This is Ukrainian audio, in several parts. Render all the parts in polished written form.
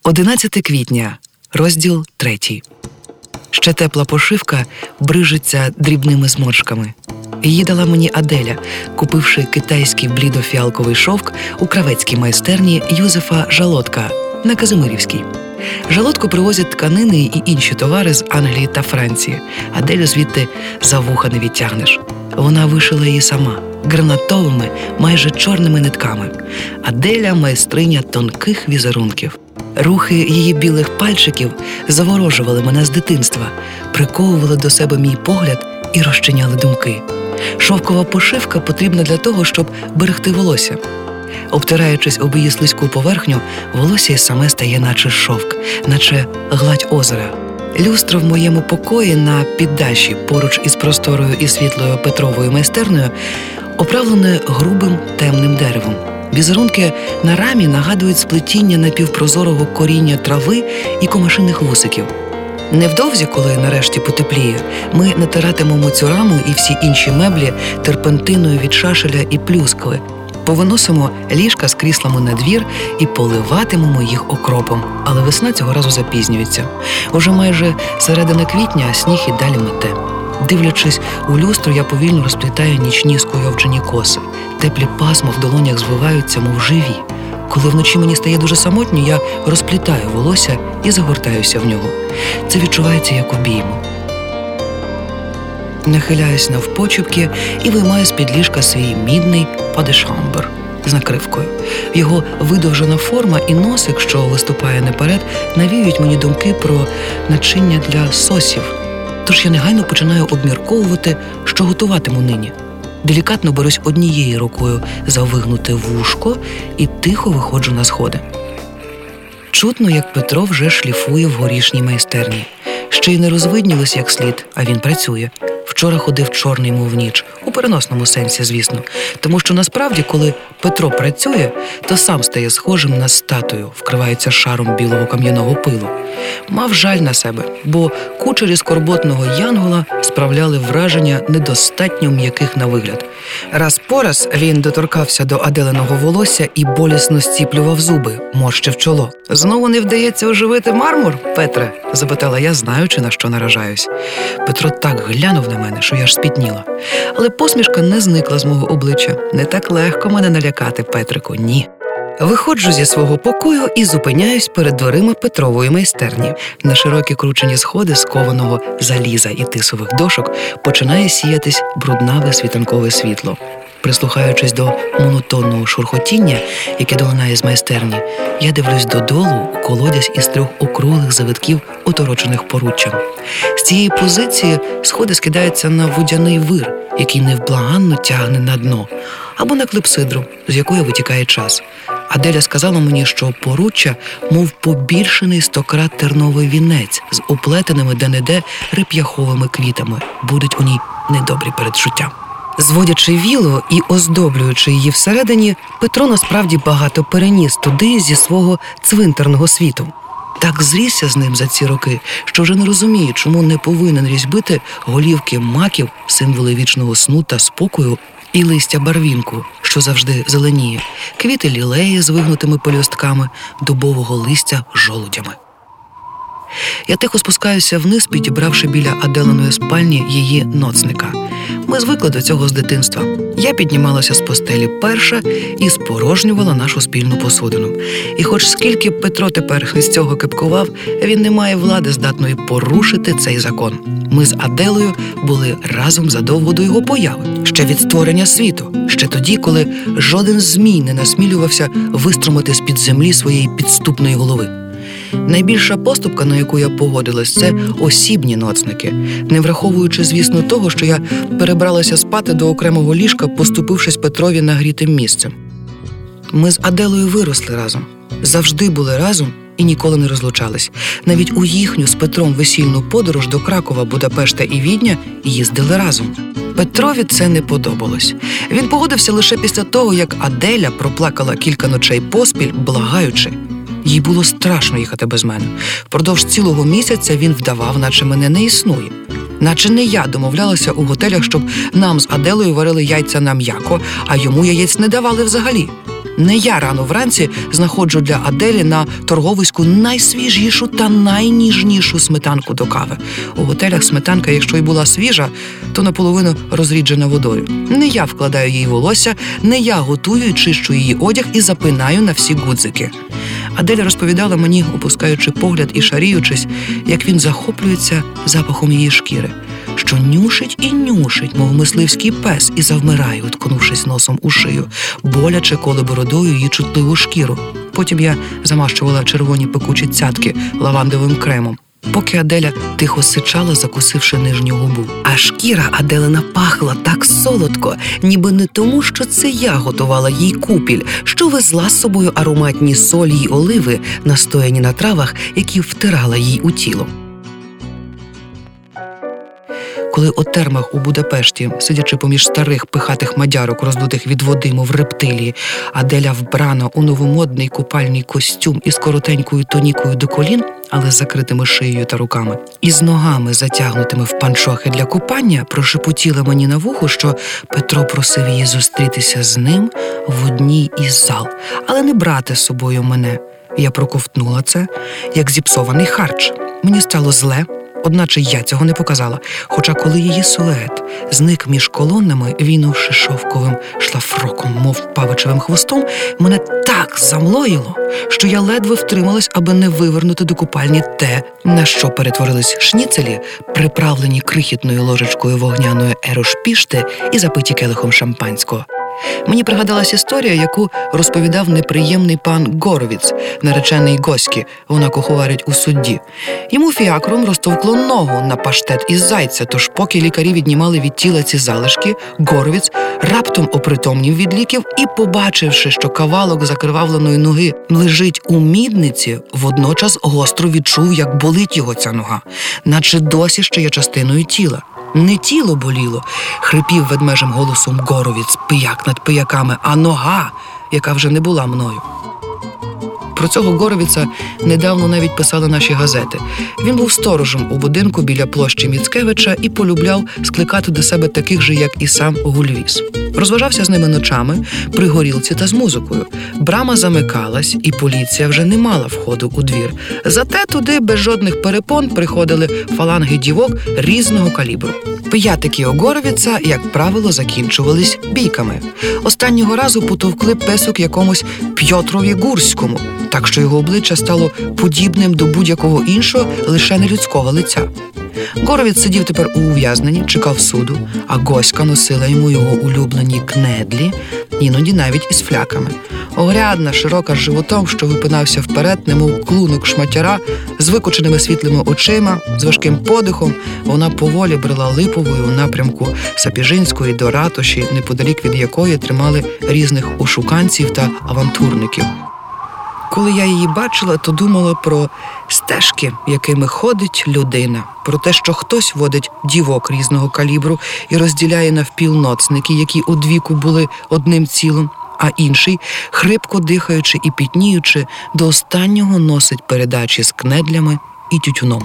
11 квітня, розділ 3. Ще тепла пошивка брижиться дрібними зморшками. Її дала мені Аделя, купивши китайський блідо-фіалковий шовк у кравецькій майстерні Юзефа Жалотка на Казимирівській. Жалотку привозять тканини і інші товари з Англії та Франції. Аделю звідти за вуха не відтягнеш. Вона вишила її сама, гранатовими, майже чорними нитками. Аделя – майстриня тонких візерунків. Рухи її білих пальчиків заворожували мене з дитинства, приковували до себе мій погляд і розчиняли думки. Шовкова пошивка потрібна для того, щоб берегти волосся. Обтираючись об її слизьку поверхню, волосся й саме стає наче шовк, наче гладь озера. Люстро в моєму покої на піддаші поруч із просторою і світлою Петровою майстернею оправлене грубим темним деревом. Візерунки на рамі нагадують сплетіння напівпрозорого коріння трави і комашиних вусиків. Невдовзі, коли нарешті потепліє, ми натиратимемо цю раму і всі інші меблі терпентиною від шашеля і плюскви, повиносимо ліжка з кріслами на двір і поливатимемо їх окропом. Але весна цього разу запізнюється. Уже майже середина квітня, а сніг і далі мете. Дивлячись у люстру, я повільно розплітаю нічні скуйовджені коси. Теплі пасма в долонях звиваються, мов живі. Коли вночі мені стає дуже самотньо, я розплітаю волосся і загортаюся в нього. Це відчувається як обійму. Нахиляюсь навпочепки і виймаю з-під ліжка свій мідний падешамбр з накривкою. Його видовжена форма і носик, що виступає наперед, навіюють мені думки про начиння для сосів. Тож я негайно починаю обмірковувати, що готуватиму нині. Делікатно берусь однією рукою за вигнуте вушко і тихо виходжу на сходи. Чутно, як Петро вже шліфує в горішній майстерні. Ще й не розвиднілось як слід, а він працює. Вчора ходив чорний, мов ніч. У переносному сенсі, звісно. Тому що насправді, коли Петро працює, то сам стає схожим на статую, вкривається шаром білого кам'яного пилу. Мав жаль на себе, бо кучері скорботного янгола справляли враження недостатньо м'яких на вигляд. Раз по раз він доторкався до Аделиного волосся і болісно зціплював зуби, морщив чоло. «Знову не вдається оживити мармур, Петре?» – запитала я, знаючи, на що наражаюсь. Петро так глянув на мене, що я аж спітніла. Але посмішка не зникла з мого обличчя. Не так легко мене налякати, Петрику, ні. Виходжу зі свого покою і зупиняюсь перед дверима Петрової майстерні. На широкі кручені сходи з кованого заліза і тисових дошок починає сіятись бруднаве світанкове світло. Прислухаючись до монотонного шурхотіння, яке долинає з майстерні, я дивлюсь додолу у колодязь із 3 округлих завитків, оторочених поруччям. З цієї позиції сходи скидаються на водяний вир, який невблаганно тягне на дно, або на клепсидру, з якої витікає час. Аделя сказала мені, що поруччя, мов побільшений 100-крат терновий вінець з оплетеними де-не-де реп'яховими квітами. Будуть у ній недобрі передчуття. Зводячи вілу і оздоблюючи її всередині, Петро насправді багато переніс туди зі свого цвинтарного світу. Так зрісся з ним за ці роки, що вже не розуміє, чому не повинен різьбити голівки маків, символи вічного сну та спокою, і листя барвінку, що завжди зеленіє, квіти лілеї з вигнутими пелюстками, дубового листя жолудями. Я тихо спускаюся вниз, підібравши біля Аделиної спальні її ноцника. Ми звикли до цього з дитинства. Я піднімалася з постелі перша і спорожнювала нашу спільну посудину. І хоч скільки Петро тепер з цього кепкував, він не має влади, здатної порушити цей закон. Ми з Аделою були разом задовго до його появи, ще від створення світу, ще тоді, коли жоден змій не насмілювався виструмити з-під землі своєї підступної голови. Найбільша поступка, на яку я погодилась, це осібні ноцники, не враховуючи, звісно, того, що я перебралася спати до окремого ліжка, поступившись Петрові нагрітим місцем. Ми з Аделою виросли разом, завжди були разом і ніколи не розлучались. Навіть у їхню з Петром весільну подорож до Кракова, Будапешта і Відня їздили разом. Петрові це не подобалось. Він погодився лише після того, як Аделя проплакала кілька ночей поспіль, благаючи. Їй було страшно їхати без мене. Впродовж цілого місяця він вдавав, наче мене не існує. Наче не я домовлялася у готелях, щоб нам з Аделою варили яйця на м'яко, а йому яєць не давали взагалі. Не я рано вранці знаходжу для Аделі на торговиську найсвіжішу та найніжнішу сметанку до кави. У готелях сметанка, якщо й була свіжа, то наполовину розріджена водою. Не я вкладаю їй волосся, не я готую і чищу її одяг і запинаю на всі гудзики. Аделя розповідала мені, опускаючи погляд і шаріючись, як він захоплюється запахом її шкіри, що нюшить і нюшить, мов мисливський пес, і завмирає, уткнувшись носом у шию, боляче коле бородою її чутливу шкіру. Потім я замащувала червоні пекучі цятки лавандовим кремом, поки Аделя тихо сичала, закусивши нижню губу. А шкіра Аделина пахла так солодко, ніби не тому, що це я готувала їй купіль, що везла з собою ароматні солі й оливи, настояні на травах, які втирала їй у тіло. Коли у термах у Будапешті, сидячи поміж старих пихатих мадярок, роздутих від води, мов рептилії, Аделя вбрана у новомодний купальний костюм із коротенькою тонікою до колін, але з закритими шиєю та руками, і з ногами, затягнутими в панчохи для купання, прошепотіла мені на вухо, що Петро просив її зустрітися з ним в одній із зал, але не брати з собою мене. Я проковтнула це, як зіпсований харч. Мені стало зле, одначе я цього не показала, хоча коли її силует зник між колоннами, війнувши шовковим шлафроком, мов павичевим хвостом, мене так замлоїло, що я ледве втрималась, аби не вивернути до купальні те, на що перетворились шніцелі, приправлені крихітною ложечкою вогняної ерошпішти і запиті келихом шампанського. Мені пригадалась історія, яку розповідав неприємний пан Горовіц, наречений Госьки, вона куховарить у судді. Йому фіакром розтовкло ногу на паштет із зайця, тож поки лікарі віднімали від тіла ці залишки, Горовіц раптом опритомнів від ліків і, побачивши, що кавалок закривавленої ноги лежить у мідниці, водночас гостро відчув, як болить його ця нога, наче досі ще є частиною тіла. Не тіло боліло, хрипів ведмежим голосом Горовіц, пияк над пияками, а нога, яка вже не була мною. Про цього Горовіца недавно навіть писали наші газети. Він був сторожем у будинку біля площі Міцкевича і полюбляв скликати до себе таких же, як і сам Гульвіс. Розважався з ними ночами при горілці та з музикою. Брама замикалась, і поліція вже не мала входу у двір. Зате туди без жодних перепон приходили фаланги дівок різного калібру. Пиятики у Горовіца, як правило, закінчувались бійками. Останнього разу потовкли песок якомусь П'єтрові Гурському, так що його обличчя стало подібним до будь-якого іншого, лише не людського лиця. Горовіц сидів тепер у ув'язненні, чекав суду, а Госька носила йому його улюблені кнедлі, іноді навіть із фляками. Огрядна, широка з животом, що випинався вперед, немов клунок шматяра, з викоченими світлими очима, з важким подихом, вона поволі брела Липовою у напрямку Сапіжинської до ратуші, неподалік від якої тримали різних ошуканців та авантурників. Коли я її бачила, то думала про стежки, якими ходить людина, про те, що хтось водить дівок різного калібру і розділяє навпіл ноцники, які одвіку були одним цілим, а інший, хрипко дихаючи і пітніючи, до останнього носить передачі з кнедлями і тютюном.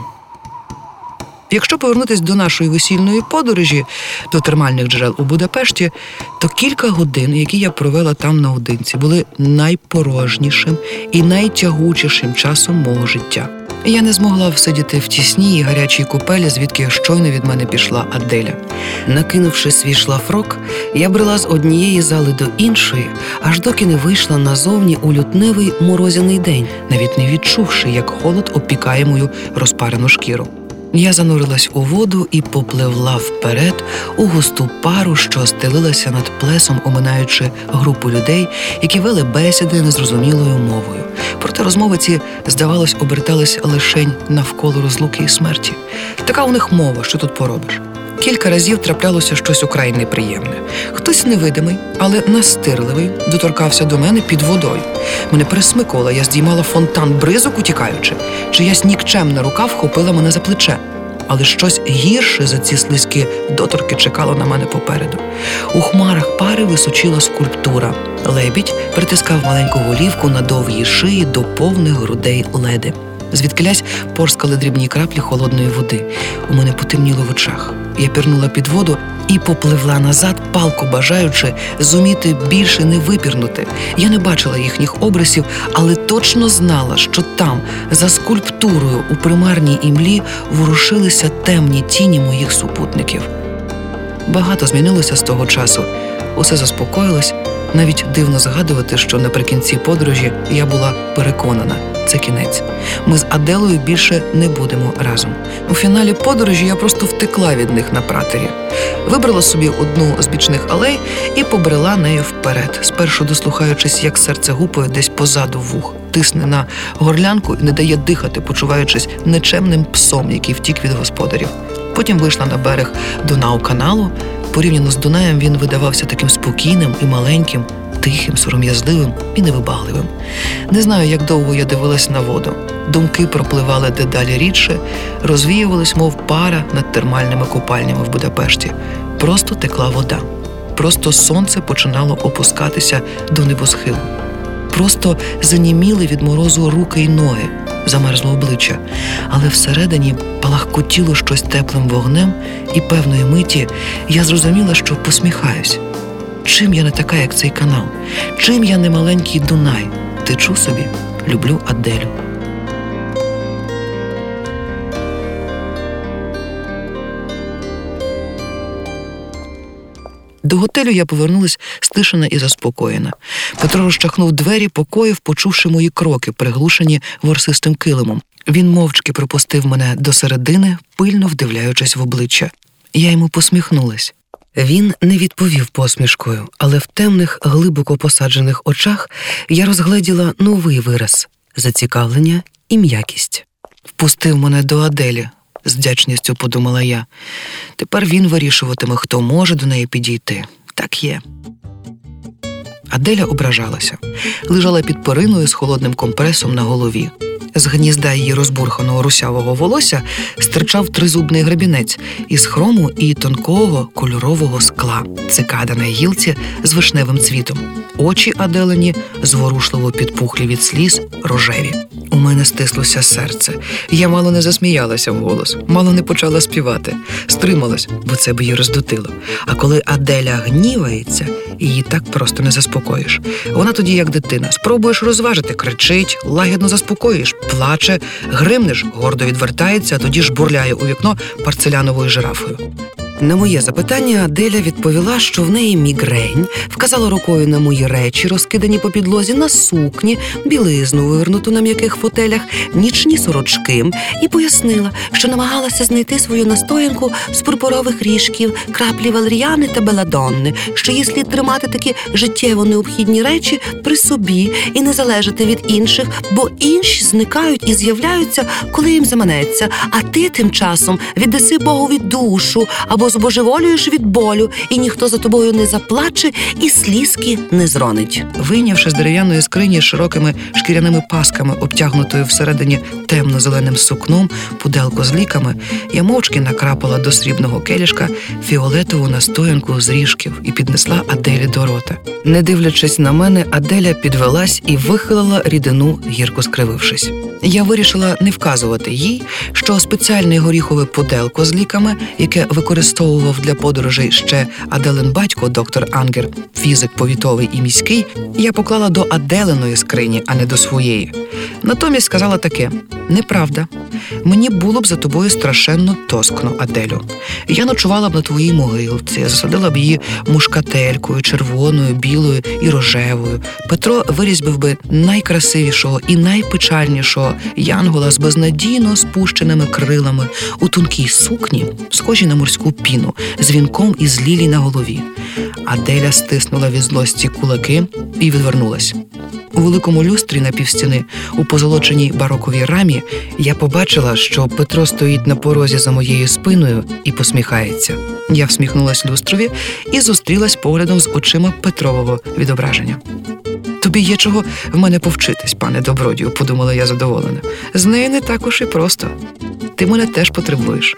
Якщо повернутись до нашої весільної подорожі, до термальних джерел у Будапешті, то кілька годин, які я провела там наодинці, були найпорожнішим і найтягучішим часом мого життя. Я не змогла всидіти в тісній і гарячій купелі, звідки щойно від мене пішла Аделя. Накинувши свій шлафрок, я брела з однієї зали до іншої, аж доки не вийшла назовні у лютневий морозяний день, навіть не відчувши, як холод обпікає мою розпарену шкіру. Я занурилась у воду і попливла вперед у густу пару, що стелилася над плесом, оминаючи групу людей, які вели бесіди незрозумілою мовою. Проте розмови ці, здавалось, обертались лишень навколо розлуки і смерті. Така у них мова, що тут поробиш. Кілька разів траплялося щось украй неприємне. Хтось невидимий, але настирливий, доторкався до мене під водою. Мене пересмикувало, я здіймала фонтан бризок, утікаючи. Чиясь нікчемна рука вхопила мене за плече. Але щось гірше за ці слизькі доторки чекало на мене попереду. У хмарах пари височила скульптура. Лебідь притискав маленьку голівку на довгій шиї до повних грудей леди. Звідкилясь порскали дрібні краплі холодної води. У мене потемніло в очах. Я пірнула під воду і попливла назад, палко бажаючи зуміти більше не випірнути. Я не бачила їхніх обрисів, але точно знала, що там, за скульптурою у примарній імлі, ворушилися темні тіні моїх супутників. Багато змінилося з того часу. Усе заспокоїлось. Навіть дивно згадувати, що наприкінці подорожі я була переконана – це кінець. Ми з Аделою більше не будемо разом. У фіналі подорожі я просто втекла від них на пратері. Вибрала собі одну з бічних алей і побрела нею вперед, спершу дослухаючись, як серце гупає десь позаду вух, тисне на горлянку і не дає дихати, почуваючись нечемним псом, який втік від господарів. Потім вийшла на берег Дунау-каналу. Порівняно з Дунаєм він видавався таким спокійним і маленьким, тихим, сором'язливим і невибагливим. Не знаю, як довго я дивилась на воду. Думки пропливали дедалі рідше, розвіювались, мов пара над термальними купальнями в Будапешті. Просто текла вода. Просто сонце починало опускатися до небосхилу. Просто заніміли від морозу руки й ноги, замерзло обличчя, але всередині палахкотіло щось теплим вогнем, і певної миті я зрозуміла, що посміхаюсь. Чим я не така, як цей канал? Чим я не маленький Дунай? Течу собі, люблю Аделю. До готелю я повернулась стишена і заспокоєна. Петро розчахнув двері покоїв, почувши мої кроки, приглушені ворсистим килимом. Він мовчки пропустив мене до середини, пильно вдивляючись в обличчя. Я йому посміхнулась. Він не відповів посмішкою, але в темних, глибоко посаджених очах я розгледіла новий вираз – зацікавлення і м'якість. Впустив мене до Аделі. З вдячністю подумала я. Тепер він вирішуватиме, хто може до неї підійти. Так є. Аделя ображалася. Лежала під периною з холодним компресом на голові. З гнізда її розбурханого русявого волосся стирчав тризубний гребінець із хрому і тонкого кольорового скла, цикада на гілці з вишневим цвітом. Очі Аделині зворушливо підпухлі від сліз, рожеві. У мене стислося серце. Я мало не засміялася вголос, мало не почала співати. Стрималась, бо це б її роздутило. А коли Аделя гнівається, її так просто не заспокоїш. Вона тоді як дитина. Спробуєш розважити, кричить, лагідно заспокоїш, плаче, гримнеш, гордо відвертається, а тоді ж бурляє у вікно порцеляновою жирафою. На моє запитання Аделя відповіла, що в неї мігрень, вказала рукою на мої речі, розкидані по підлозі, на сукні, білизну, вивернуту на м'яких фотелях, нічні сорочки, і пояснила, що намагалася знайти свою настоянку з пурпурових ріжків, краплі валеріани та беладонни, що їй слід тримати такі життєво необхідні речі при собі і не залежати від інших, бо інші зникають і з'являються, коли їм заманеться, а ти тим часом віддаси Богові душу або збожеволюєш від болю, і ніхто за тобою не заплаче і слізки не зронить. Вийнявши з дерев'яної скрині з широкими шкіряними пасками, обтягнутою всередині темно-зеленим сукном, пуделку з ліками, я мовчки накрапала до срібного келішка фіолетову настоянку з ріжків і піднесла Аделі до рота. Не дивлячись на мене, Аделя підвелась і вихилила рідину, гірко скривившись. Я вирішила не вказувати їй, що спеціальне горіхове пуделко з ліками, яке використовував для подорожей ще Аделин батько, доктор Ангер, фізик повітовий і міський, я поклала до Аделиної скрині, а не до своєї. Натомість сказала таке: «Неправда. Мені було б за тобою страшенно тоскно, Аделю. Я ночувала б на твоїй могилці, засадила б її мушкателькою, червоною, білою і рожевою. Петро вирізбив би найкрасивішого і найпечальнішого янгола з безнадійно спущеними крилами у тонкій сукні, схожій на морську піну, з вінком із лілій на голові». Аделя стиснула від злості кулаки і відвернулась. У великому люстрі на півстіни, у позолоченій бароковій рамі, я побачила, що Петро стоїть на порозі за моєю спиною і посміхається. Я всміхнулась люстрові і зустрілась поглядом з очима Петрового відображення. «Тобі є чого в мене повчитись, пане добродію», – подумала я задоволена. «З нею не так уж і просто. Ти мене теж потребуєш».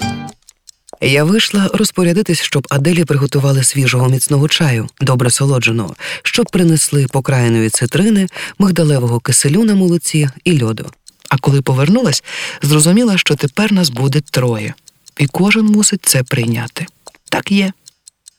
Я вийшла розпорядитись, щоб Аделі приготували свіжого міцного чаю, добре солодженого, щоб принесли покраєної цитрини, мигдалевого киселю на молоці і льоду. А коли повернулась, зрозуміла, що тепер нас буде троє. І кожен мусить це прийняти. Так є.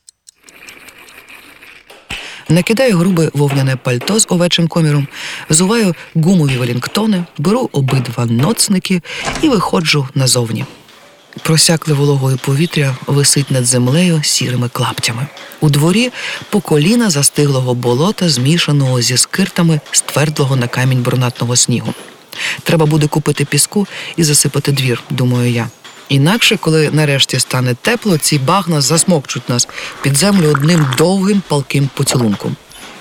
Накидаю грубе вовняне пальто з овечим коміром, взуваю гумові велінгтони, беру обидва ноцники і виходжу назовні. Просякле вологою повітря висить над землею сірими клаптями. У дворі по коліна застиглого болота, змішаного зі скиртами ствердлого на камінь брунатного снігу. Треба буде купити піску і засипати двір, думаю я. Інакше, коли нарешті стане тепло, ці багна засмокчуть нас під землю одним довгим палким поцілунком.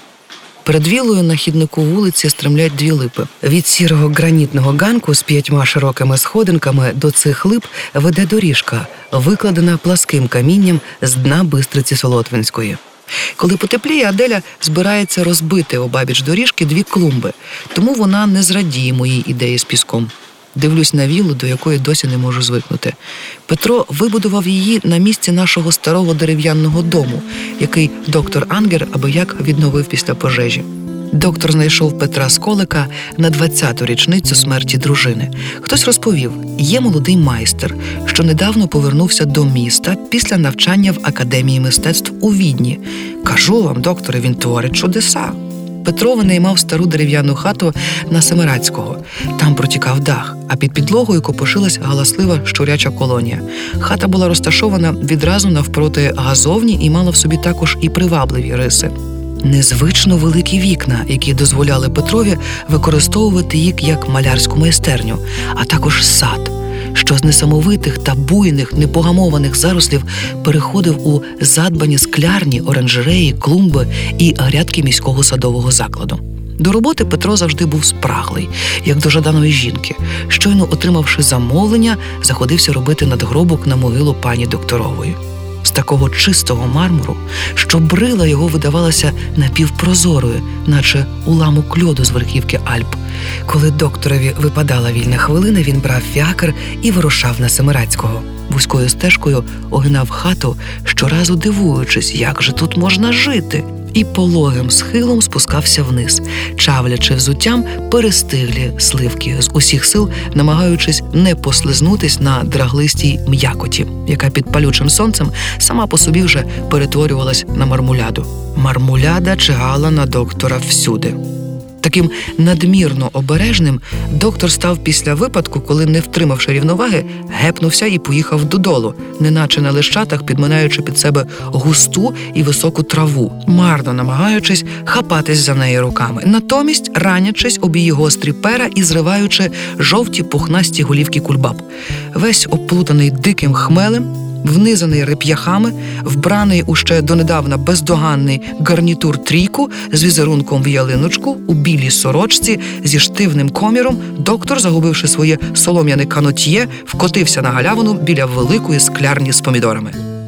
Перед віллою на хіднику вулиці стремлять дві липи. Від сірого гранітного ганку з 5 широкими сходинками до цих лип веде доріжка, викладена пласким камінням з дна Бистриці Солотвинської. Коли потепліє, Аделя збирається розбити обабіч доріжки 2 клумби, тому вона не зрадіє моїй ідеї з піском. Дивлюсь на віллу, до якої досі не можу звикнути. Петро вибудував її на місці нашого старого дерев'яного дому, який доктор Ангер абияк відновив після пожежі. Доктор знайшов Петра Сколика на 20-ту річницю смерті дружини. Хтось розповів, є молодий майстер, що недавно повернувся до міста після навчання в Академії мистецтв у Відні. Кажу вам, докторе, він творить чудеса. Петро винаймав стару дерев'яну хату на Семирадського. Там протікав дах, а під підлогою копошилась галаслива щуряча колонія. Хата була розташована відразу навпроти газовні і мала в собі також і привабливі риси. Незвично великі вікна, які дозволяли Петрові використовувати їх як малярську майстерню, а також сад, що з несамовитих та буйних, непогамованих зарослів переходив у задбані склярні, оранжереї, клумби і грядки міського садового закладу. До роботи Петро завжди був спраглий, як до жаданої жінки. Щойно отримавши замовлення, заходився робити надгробок на могилу пані докторової. З такого чистого мармуру, що брила його видавалася напівпрозорою, наче уламок льоду з верхівки Альп. Коли докторові випадала вільна хвилина, він брав фіакр і вирушав на Семирадського. Вузькою стежкою огинав хату, щоразу дивуючись, як же тут можна жити, і пологим схилом спускався вниз, чавлячи взуттям перестиглі сливки, з усіх сил намагаючись не послизнутись на драглистій м'якоті, яка під палючим сонцем сама по собі вже перетворювалась на мармуляду. Мармуляда чигала на доктора всюди. Таким надмірно обережним доктор став після випадку, коли, не втримавши рівноваги, гепнувся і поїхав додолу, неначе на лещатах підминаючи під себе густу і високу траву, марно намагаючись хапатись за неї руками, натомість ранячись об її гострі пера і зриваючи жовті пухнасті голівки кульбаб. Весь оплутаний диким хмелем, внизаний реп'яхами, вбраний у ще донедавна бездоганний гарнітур трійку з візерунком в ялиночку, у білій сорочці зі штивним коміром, доктор, загубивши своє солом'яне канотьє, вкотився на галявину біля великої склярні з помідорами.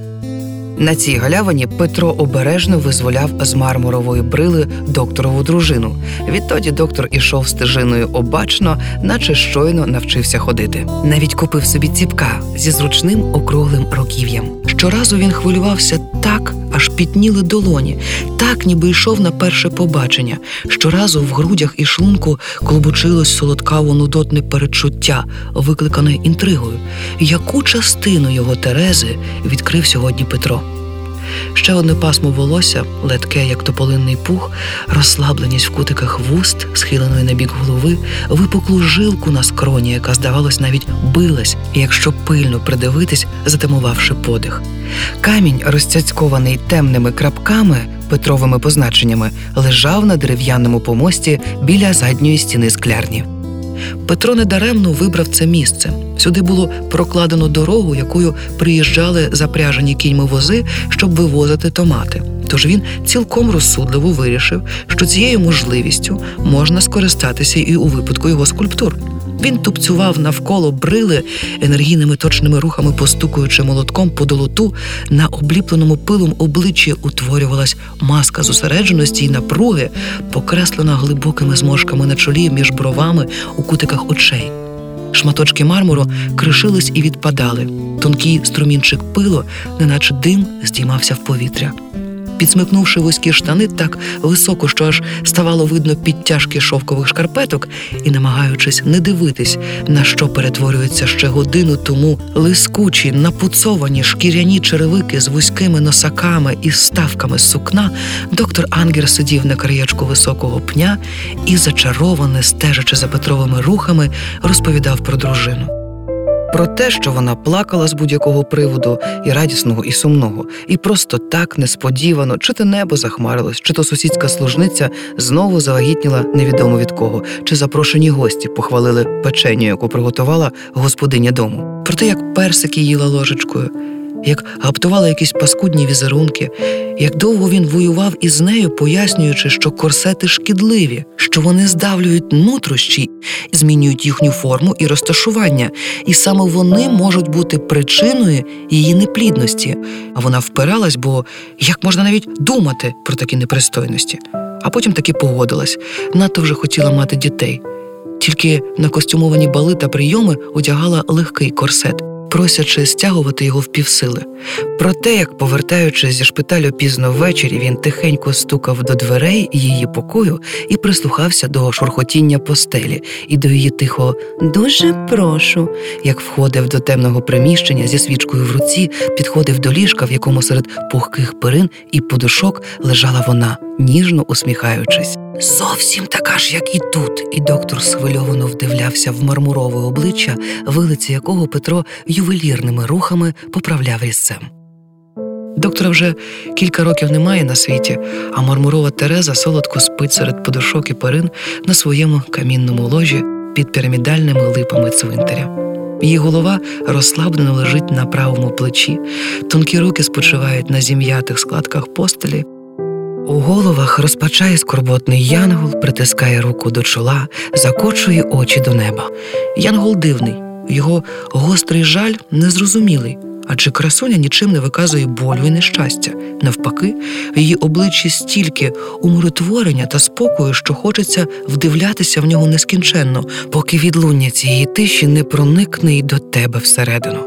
На цій галявині Петро обережно визволяв з мармурової брили докторову дружину. Відтоді доктор ішов стежиною обачно, наче щойно навчився ходити. Навіть купив собі ціпка зі зручним округлим руків'ям. Щоразу він хвилювався так, аж пітніли долоні, так, ніби йшов на перше побачення. Щоразу в грудях і шлунку клубочилось солодкаво-нудотне передчуття, викликане інтригою. Яку частину його Терези відкрив сьогодні Петро? Ще одне пасмо волосся, ледке, як тополинний пух, розслабленість в кутиках вуст, схиленої на бік голови, випуклу жилку на скроні, яка, здавалось, навіть билась, якщо пильно придивитись, затамувавши подих. Камінь, розцяцькований темними крапками, Петровими позначеннями, лежав на дерев'яному помості біля задньої стіни склярні. Петро недаремно вибрав це місце. Сюди було прокладено дорогу, якою приїжджали запряжені кіньми вози, щоб вивозити томати. Тож він цілком розсудливо вирішив, що цією можливістю можна скористатися і у випадку його скульптур. Він тупцював навколо брили, енергійними точними рухами постукуючи молотком по долоту. На обліпленому пилом обличчі утворювалась маска зосередженості й напруги, покреслена глибокими зморшками на чолі, між бровами, у кутиках очей. Шматочки мармуру кришились і відпадали. Тонкий струмінчик пилу, неначе дим, здіймався в повітря. Підсмикнувши вузькі штани так високо, що аж ставало видно підтяжки шовкових шкарпеток, і намагаючись не дивитись, на що перетворюються ще годину тому лискучі, напуцовані шкіряні черевики з вузькими носаками і ставками з сукна, доктор Ангер сидів на краєчку високого пня і, зачароване, стежачи за Петровими рухами, розповідав про дружину. Про те, що вона плакала з будь-якого приводу, і радісного, і сумного, і просто так несподівано, чи то небо захмарилось, чи то сусідська служниця знову завагітніла невідомо від кого, чи запрошені гості похвалили печеню, яку приготувала господиня дому. Про те, як персики їла ложечкою, як гаптувала якісь паскудні візерунки, як довго він воював із нею, пояснюючи, що корсети шкідливі, що вони здавлюють нутрощі, змінюють їхню форму і розташування, і саме вони можуть бути причиною її неплідності. А вона впиралась, бо як можна навіть думати про такі непристойності? А потім таки погодилась, надто вже хотіла мати дітей. Тільки на костюмовані бали та прийоми одягала легкий корсет, просячи стягувати його впівсили. Про те, як, повертаючись зі шпиталю пізно ввечері, він тихенько стукав до дверей її покою і прислухався до шурхотіння постелі і до її тихого «дуже прошу», як входив до темного приміщення зі свічкою в руці, підходив до ліжка, в якому серед пухких перин і подушок лежала вона, ніжно усміхаючись. «Зовсім така ж, як і тут», і доктор схвильовано вдивлявся в мармурове обличчя, вилиці якого Петро ювелірними рухами поправляв різцем. Доктора вже кілька років немає на світі, а мармурова Тереза солодко спить серед подушок і перин на своєму камінному ложі під пірамідальними липами цвинтаря. Її голова розслаблено лежить на правому плечі, тонкі руки спочивають на зім'ятих складках постелі. У головах розпачає скорботний янгол, притискає руку до чола, закочує очі до неба. Янгол дивний, його гострий жаль незрозумілий, адже красуня нічим не виказує болю і нещастя. Навпаки, в її обличчі стільки умиротворення та спокою, що хочеться вдивлятися в нього нескінченно, поки відлуння цієї тиші не проникне й до тебе всередину.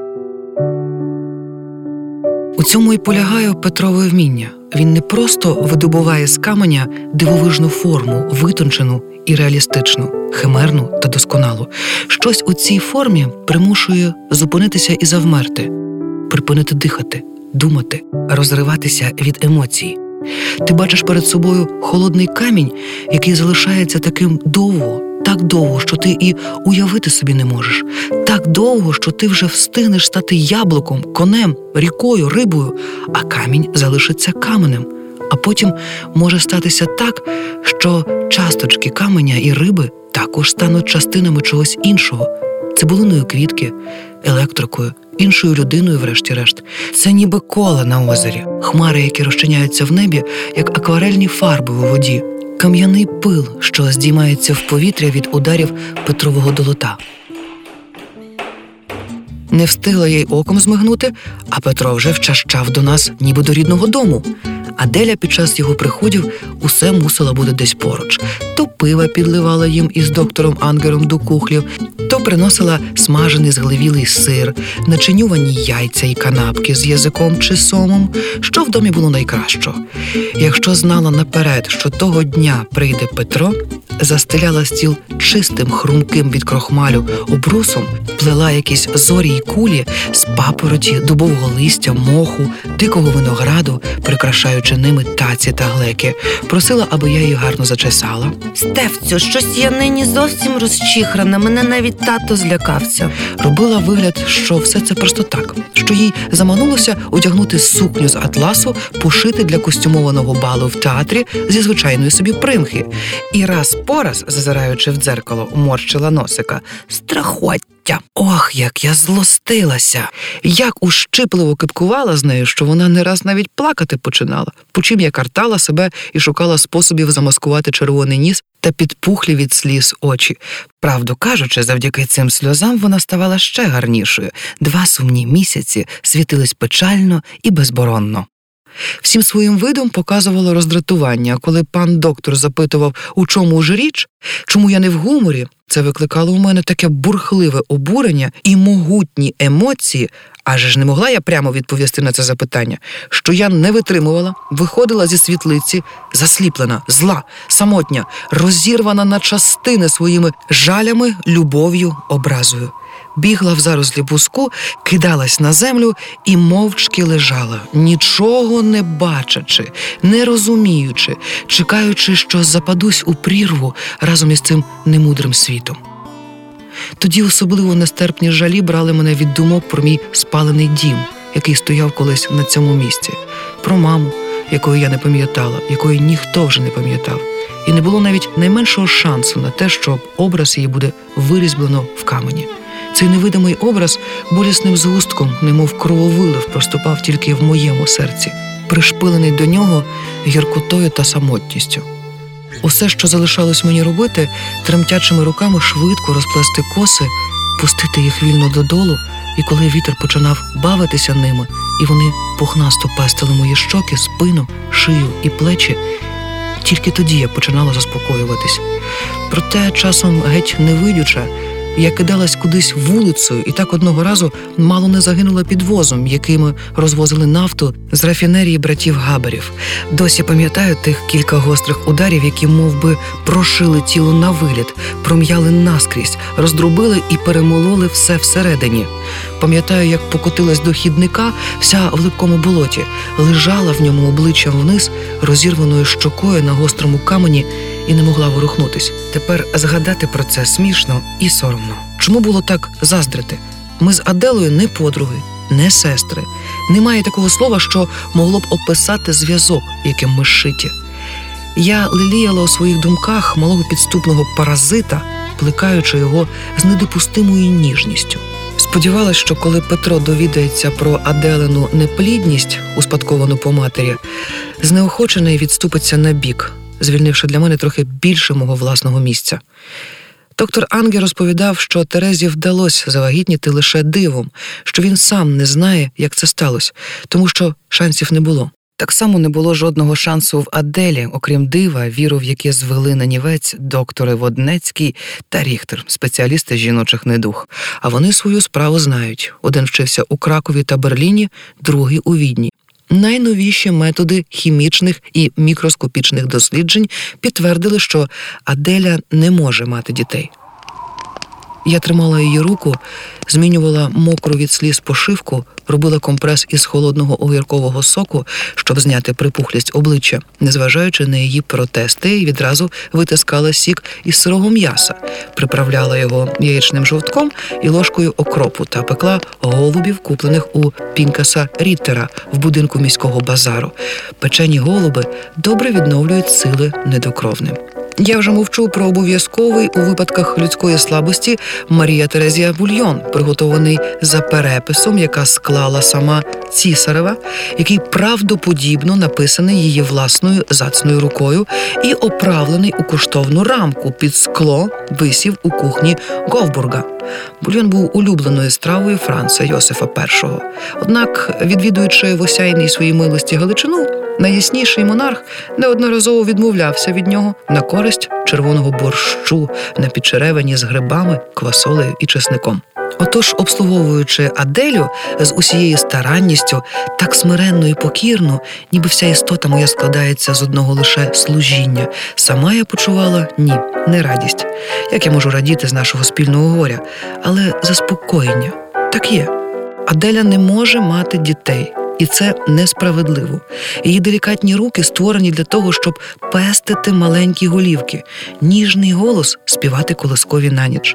У цьому й полягає Петрове вміння. Він не просто видобуває з каменя дивовижну форму, витончену і реалістичну, химерну та досконалу. Щось у цій формі примушує зупинитися і завмерти, припинити дихати, думати, розриватися від емоцій. Ти бачиш перед собою холодний камінь, який залишається таким довго, так довго, що ти і уявити собі не можеш. Так довго, що ти вже встигнеш стати яблуком, конем, рікою, рибою, а камінь залишиться каменем. А потім може статися так, що часточки каменя і риби також стануть частинами чогось іншого. Цибулиною квітки, електрикою, іншою людиною врешті-решт. Це ніби кола на озері, хмари, які розчиняються в небі, як акварельні фарби у воді. Кам'яний пил, що здіймається в повітря від ударів Петрового долота. Не встигла їй оком змигнути, а Петро вже вчащав до нас, ніби до рідного дому. Аделя під час його приходів усе мусила бути десь поруч. То пива підливала їм із доктором Ангером до кухлів, то приносила смажений згливілий сир, начинювані яйця і канапки з язиком чи сомом, що в домі було найкраще. Якщо знала наперед, що того дня прийде Петро, застеляла стіл чистим, хрумким від крохмалю обрусом, плела якісь зорі й кулі з папороті, дубового листя, моху, дикого винограду, прикрашаючи ними таці та глеки. Просила, аби я її гарно зачесала. «Стефцю, щось я нині зовсім розчихрана, мене навіть тато злякався». Робила вигляд, що все це просто так, що їй заманулося одягнути сукню з атласу, пошити для костюмованого балу в театрі зі звичайної собі примхи. І раз по раз, зазираючи в дзеркало, морщила носика. Страхоття! Ох, як я злостилася! Як ущипливо кипкувала з нею, що вона не раз навіть плакати починала. Почим я картала себе і шукала способів замаскувати червоний ніс та підпухлі від сліз очі. Правду кажучи, завдяки цим сльозам вона ставала ще гарнішою. 2 сумні місяці світились печально і безборонно. Всім своїм видом показувала роздратування, а коли пан доктор запитував, у чому ж річ, чому я не в гуморі, це викликало у мене таке бурхливе обурення і могутні емоції, аж ж не могла я прямо відповісти на це запитання, що я не витримувала, виходила зі світлиці, засліплена, зла, самотня, розірвана на частини своїми жалями, любов'ю, образою. Бігла в зарослі буску, кидалась на землю і мовчки лежала, нічого не бачачи, не розуміючи, чекаючи, що западусь у прірву разом із цим немудрим світом. Тоді особливо нестерпні жалі брали мене від думок про мій спалений дім, який стояв колись на цьому місці, про маму, якої я не пам'ятала, якої ніхто вже не пам'ятав, і не було навіть найменшого шансу на те, що образ її буде вирізблено в камені. Цей невидимий образ болісним згустком, немов крововилив, проступав тільки в моєму серці, пришпилений до нього гіркотою та самотністю. Усе, що залишалось мені робити, тремтячими руками швидко розплести коси, пустити їх вільно додолу, і коли вітер починав бавитися ними, і вони пухнасто пестили мої щоки, спину, шию і плечі, тільки тоді я починала заспокоюватись. Проте часом геть невидюча, я кидалась кудись вулицею і так одного разу мало не загинула під возом, якими розвозили нафту з рафінерії братів Габерів. Досі пам'ятаю тих кілька гострих ударів, які мов би прошили тіло на виліт, пром'яли наскрізь, роздробили і перемололи все всередині. Пам'ятаю, як покотилась до хідника вся в липкому болоті, лежала в ньому обличчям вниз, розірваною щокою на гострому камені, і не могла ворухнутись. Тепер згадати про це смішно і соромно. Чому було так заздрити? Ми з Аделою не подруги, не сестри. Немає такого слова, що могло б описати зв'язок, яким ми зшиті. Я леліяла у своїх думках малого підступного паразита, плекаючи його з недопустимою ніжністю. Сподівалась, що коли Петро довідається про Аделину неплідність, успадковану по матері, знеохочений відступиться на бік, звільнивши для мене трохи більше мого власного місця. Доктор Анге розповідав, що Терезі вдалося завагітніти лише дивом, що він сам не знає, як це сталося, тому що шансів не було. Так само не було жодного шансу в Аделі, окрім дива, віру в яке звели на нівець доктори Воднецький та Ріхтер, спеціалісти з жіночих недуг. А вони свою справу знають. Один вчився у Кракові та Берліні, другий у Відні. Найновіші методи хімічних і мікроскопічних досліджень підтвердили, що Аделя не може мати дітей. Я тримала її руку, змінювала мокру від сліз пошивку, робила компрес із холодного огіркового соку, щоб зняти припухлість обличчя, незважаючи на її протести, і відразу витискала сік із сирого м'яса, приправляла його яєчним жовтком і ложкою окропу та пекла голубів, куплених у Пінкаса Ріттера в будинку міського базару. Печені голуби добре відновлюють сили недокровним. Я вже мовчу про обов'язковий у випадках людської слабості Марія Терезія бульйон, приготований за переписом, яка склала сама Цісарева, який правдоподібно написаний її власною зацною рукою і оправлений у коштовну рамку під скло висів у кухні Говбурга. Бульйон був улюбленою стравою Франца Йосифа І. Однак, відвідуючи в осяйній своїй милості Галичину, найясніший монарх неодноразово відмовлявся від нього на користь червоного борщу на підчеревині з грибами, квасолею і чесником. Отож, обслуговуючи Аделю з усією старанністю, так смиренно і покірно, ніби вся істота моя складається з одного лише служіння, сама я почувала не радість. Як я можу радіти з нашого спільного горя? Але заспокоєння. Так є. Аделя не може мати дітей. І це несправедливо. Її делікатні руки створені для того, щоб пестити маленькі голівки, ніжний голос співати колискові на ніч.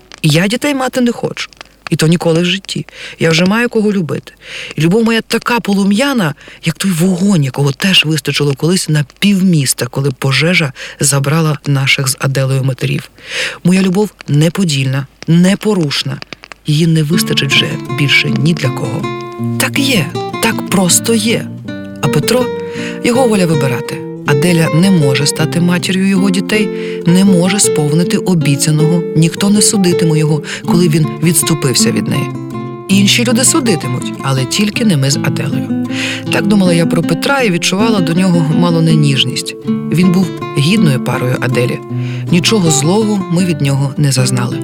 Я дітей мати не хочу. І то ніколи в житті. Я вже маю кого любити. І любов моя така полум'яна, як той вогонь, якого теж вистачило колись на півміста, коли пожежа забрала наших з Аделою матерів. Моя любов неподільна, непорушна. Її не вистачить вже більше ні для кого. Так є. Так просто є. А Петро – його воля вибирати. Аделя не може стати матір'ю його дітей, не може сповнити обіцяного, ніхто не судитиме його, коли він відступився від неї. Інші люди судитимуть, але тільки не ми з Аделею. Так думала я про Петра і відчувала до нього мало не ніжність. Він був гідною парою Аделі. Нічого злого ми від нього не зазнали.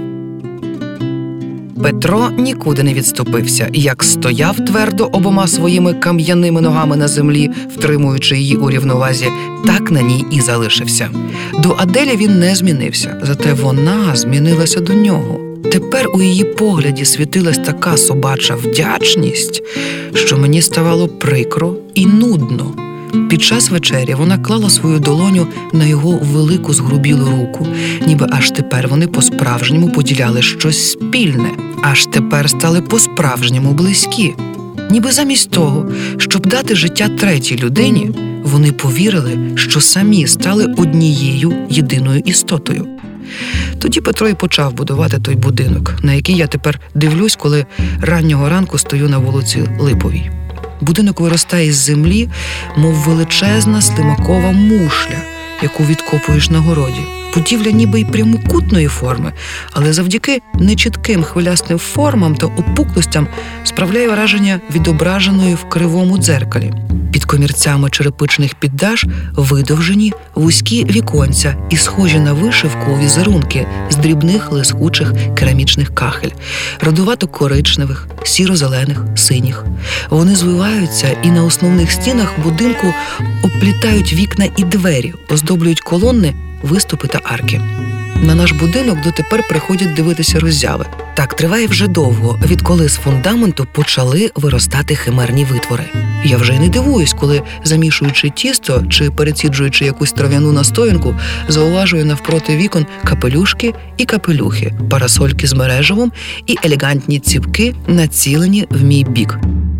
Петро нікуди не відступився, як стояв твердо обома своїми кам'яними ногами на землі, втримуючи її у рівновазі, так на ній і залишився. До Аделі він не змінився, зате вона змінилася до нього. Тепер у її погляді світилась така собача вдячність, що мені ставало прикро і нудно. Під час вечері вона клала свою долоню на його велику згрубілу руку, ніби аж тепер вони по-справжньому поділяли щось спільне, аж тепер стали по-справжньому близькі. Ніби замість того, щоб дати життя третій людині, вони повірили, що самі стали однією єдиною істотою. Тоді Петро і почав будувати той будинок, на який я тепер дивлюсь, коли раннього ранку стою на вулиці Липовій. Будинок виростає із землі, мов величезна слимакова мушля, яку відкопуєш на городі. Будівля ніби й прямокутної форми, але завдяки нечітким хвилястим формам та опуклостям справляє враження відображеної в кривому дзеркалі. Під комірцями черепичних піддаш видовжені вузькі віконця і схожі на вишивку візерунки з дрібних лискучих керамічних кахель, родувато-коричневих, сіро-зелених, синіх. Вони звиваються і на основних стінах будинку обплітають вікна і двері, оздоблюють колони, виступи та арки. На наш будинок дотепер приходять дивитися роззяви. Так триває вже довго, відколи з фундаменту почали виростати химерні витвори. Я вже й не дивуюсь, коли, замішуючи тісто чи переціджуючи якусь трав'яну настоянку, зауважую навпроти вікон капелюшки і капелюхи, парасольки з мережевом і елегантні ціпки, націлені в мій бік.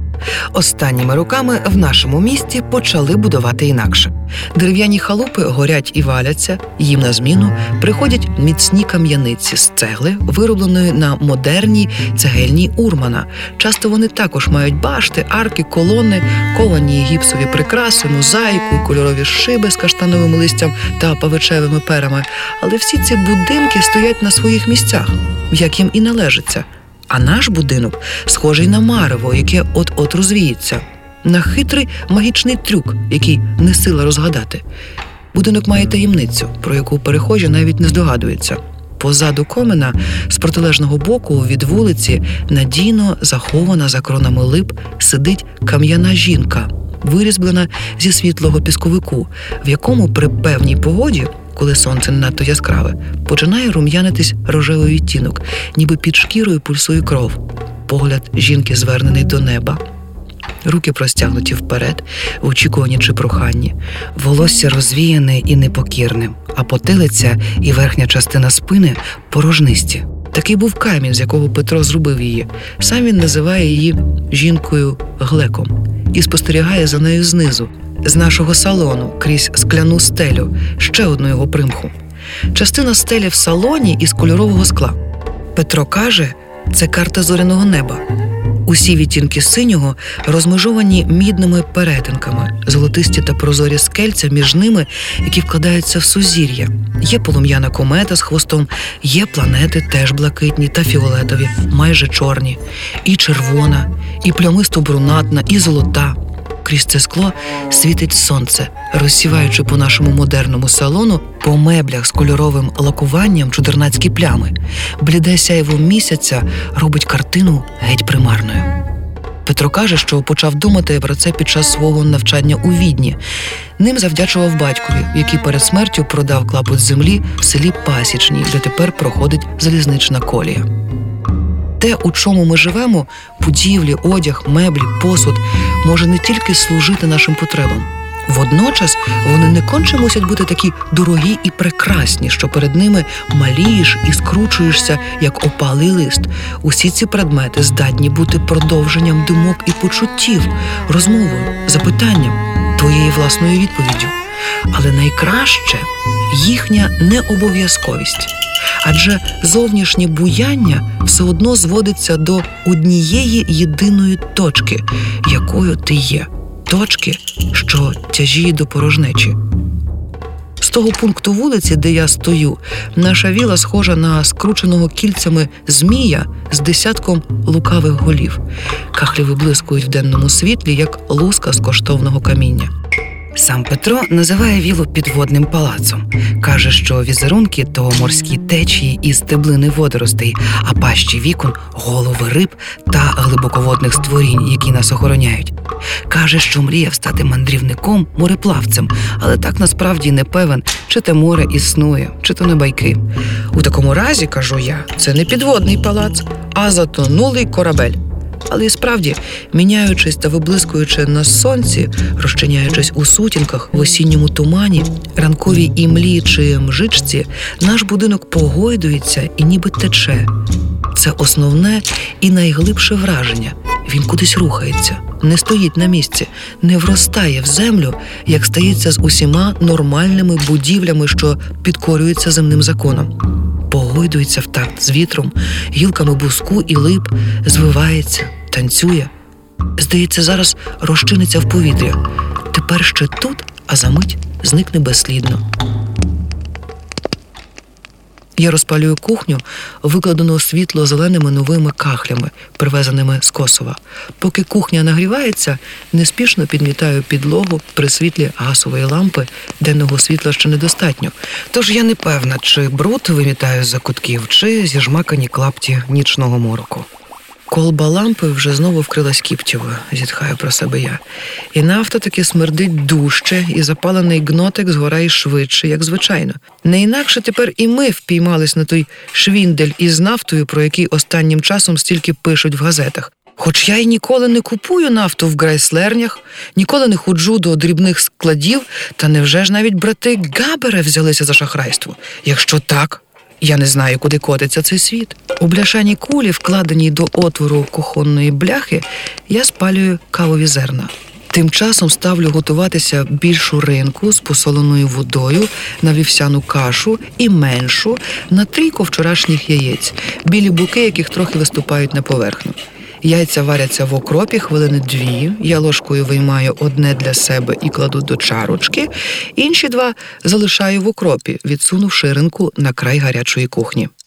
Останніми роками в нашому місті почали будувати інакше. Дерев'яні халупи горять і валяться, їм на зміну приходять міцні кам'яниці з цегли, виробленої на модерній цегельній Урмана. Часто вони також мають башти, арки, колони, ковані гіпсові прикраси, мозаїку, кольорові шиби з каштановим листям та павичевими перами. Але всі ці будинки стоять на своїх місцях, як їм і належиться. А наш будинок схожий на марево, яке от-от розвіється. На хитрий магічний трюк, який не сила розгадати. Будинок має таємницю, про яку перехожі навіть не здогадуються. Позаду комина, з протилежного боку від вулиці, надійно захована за кронами лип, сидить кам'яна жінка, вирізблена зі світлого пісковику, в якому при певній погоді, коли сонце не надто яскраве, починає рум'янитись рожевий відтінок, ніби під шкірою пульсує кров. Погляд жінки звернений до неба. Руки простягнуті вперед, в очікуванні чи проханні. Волосся розвіяне і непокірне, а потилиця і верхня частина спини порожнисті. Такий був камінь, з якого Петро зробив її. Сам він називає її жінкою-глеком і спостерігає за нею знизу, з нашого салону, крізь скляну стелю, ще одну його примху. Частина стелі в салоні із кольорового скла. Петро каже, це карта зоряного неба. Усі відтінки синього розмежовані мідними перетинками, золотисті та прозорі скельця між ними, які вкладаються в сузір'я. Є полум'яна комета з хвостом, є планети теж блакитні та фіолетові, майже чорні, і червона, і плямисто-брунатна, і золота. Крізь це скло світить сонце, розсіваючи по нашому модерному салону по меблях з кольоровим лакуванням чудернацькі плями. Бліде сяйво місяця робить картину геть примарною. Петро каже, що почав думати про це під час свого навчання у Відні. Ним завдячував батькові, який перед смертю продав клапоть землі в селі Пасічній, де тепер проходить залізнична колія. Те, у чому ми живемо – будівлі, одяг, меблі, посуд – може не тільки служити нашим потребам. Водночас вони не конче мусять бути такі дорогі і прекрасні, що перед ними малієш і скручуєшся, як опалий лист. Усі ці предмети здатні бути продовженням думок і почуттів, розмовою, запитанням, твоєю власною відповіддю. Але найкраще – їхня необов'язковість. Адже зовнішнє буяння все одно зводиться до однієї єдиної точки, якою ти є. Точки, що тяжіє до порожнечі. того пункту вулиці, де я стою, наша віла схожа на скрученого кільцями змія з десятком лукавих голів. Кахлі виблискують в денному світлі, як луска з коштовного каміння. Сам Петро називає вілу підводним палацом. Каже, що візерунки – то морські течії і стеблини водоростей, а пащі вікон – голови риб та глибоководних створінь, які нас охороняють. Каже, що мріяв стати мандрівником, мореплавцем, але так насправді не певен, чи те море існує, чи то не байки. У такому разі, кажу я, це не підводний палац, а затонулий корабель. Але і справді, міняючись та виблискуючи на сонці, розчиняючись у сутінках, в осінньому тумані, ранковій імлі чи мжичці, наш будинок погойдується і ніби тече. Це основне і найглибше враження. Він кудись рухається, не стоїть на місці, не вростає в землю, як стається з усіма нормальними будівлями, що підкорюються земним законом. Погойдується в такт з вітром, гілками буску і лип, звивається, танцює. Здається, зараз розчиниться в повітря. Тепер ще тут, а за мить зникне безслідно. Я розпалюю кухню, викладену світло-зеленими новими кахлями, привезеними з Косова. Поки кухня нагрівається, неспішно підмітаю підлогу при світлі газової лампи, денного світла ще недостатньо. Тож я не певна, чи бруд вимітаю з-за кутків, чи зіжмакані клапті нічного мороку. Колба лампи вже знову вкрилась кіптєвою, зітхаю про себе я. І нафта таки смердить дужче, і запалений гнотик згорає швидше, як звичайно. Не інакше тепер і ми впіймались на той швіндель із нафтою, про який останнім часом стільки пишуть в газетах. Хоч я й ніколи не купую нафту в грайслернях, ніколи не ходжу до дрібних складів, та невже ж навіть брати Габере взялися за шахрайство? Якщо так, я не знаю, куди котиться цей світ. У бляшаній кулі, вкладеній до отвору кухонної бляхи, я спалюю кавові зерна. Тим часом ставлю готуватися більшу ринку з посоленою водою на вівсяну кашу і меншу на 3 вчорашніх яєць, білі буки яких трохи виступають на поверхню. Яйця варяться в окропі хвилини 2, я ложкою виймаю одне для себе і кладу до чарочки, інші 2 залишаю в окропі, відсунувши ринку на край гарячої кухні.